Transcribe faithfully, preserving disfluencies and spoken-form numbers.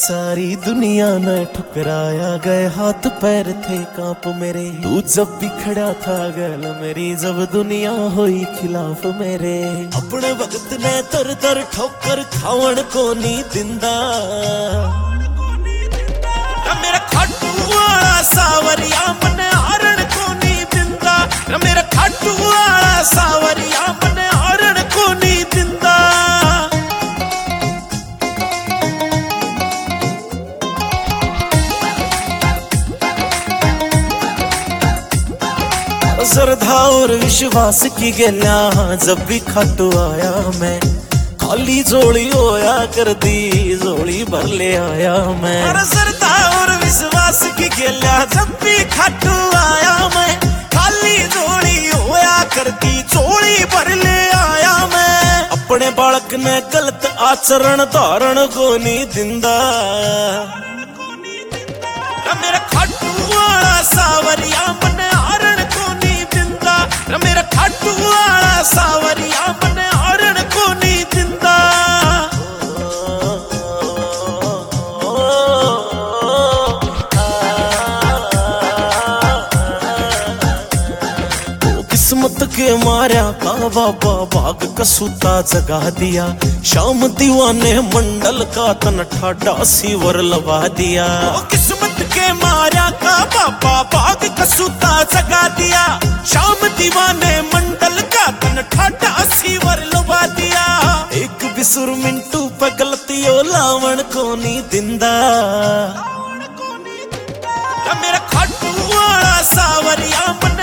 सारी दुनिया ने ठुकराया, गए हाथ पैर थे कांप मेरे। तू जब भी खड़ा था गल मेरी, जब दुनिया हुई खिलाफ मेरे। अपने वक्त ने तर तर ठोकर खावन को नी दिंदा, मेरा खाटू वाला सावरिया मन हारण को नी दिंदा, मेरा खाटू वाला सावरिया मन हारण को नी दिंदा। श्रद्धा और विश्वास की गेल्या जब भी खाटू आया मैं, खाली झोली होया कर दी झोली भर ले आया मैं। और श्रद्धा और विश्वास की गेल्या जब भी खाटू आया मैं, खाली झोली होया कर दी झोली भर ले आया मैं। अपने बालक ने गलत आचरण धारण को नी दिंदा, मेरा खाटू वाला सावरिया मन हारण को नी दिंदा, मेरा खाटू वाला सावरिया मन हारण को नी दिंदा। किस्मत के मार्या का बाबा भाग कसूता जगा दिया, शाम दीवाने मंडल का तन ठाडा सीवर लवा दिया। किस्मत के मार्या का बाबा भाग कसूता जगा दिया, शाम दीवाने मंडल का तन ठाडा सीवर लवा दिया। एक बिसुर मिंटू पे गलतियों लावण को नी दिंदा, मेरा खाटू वाला सावरिया मन